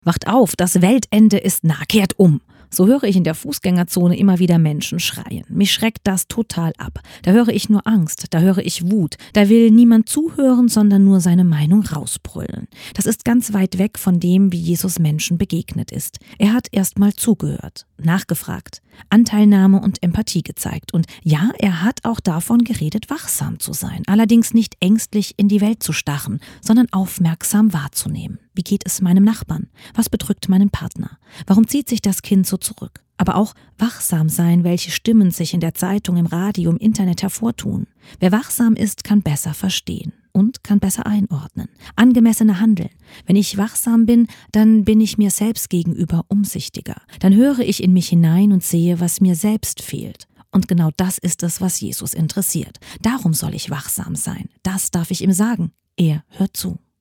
Wacht auf, das Weltende ist nah, kehrt um. So höre ich in der Fußgängerzone immer wieder Menschen schreien. Mich schreckt das total ab. Da höre ich nur Angst, da höre ich Wut. Da will niemand zuhören, sondern nur seine Meinung rausbrüllen. Das ist ganz weit weg von dem, wie Jesus Menschen begegnet ist. Er hat erst mal zugehört, nachgefragt, Anteilnahme und Empathie gezeigt. Und ja, er hat auch davon geredet, wachsam zu sein. Allerdings nicht ängstlich in die Welt zu starren, sondern aufmerksam wahrzunehmen. Wie geht es meinem Nachbarn? Was bedrückt meinen Partner? Warum zieht sich das Kind so zurück? Aber auch wachsam sein, welche Stimmen sich in der Zeitung, im Radio, im Internet hervortun. Wer wachsam ist, kann besser verstehen und kann besser einordnen. Angemessener handeln. Wenn ich wachsam bin, dann bin ich mir selbst gegenüber umsichtiger. Dann höre ich in mich hinein und sehe, was mir selbst fehlt. Und genau das ist es, was Jesus interessiert. Darum soll ich wachsam sein. Das darf ich ihm sagen. Er hört zu.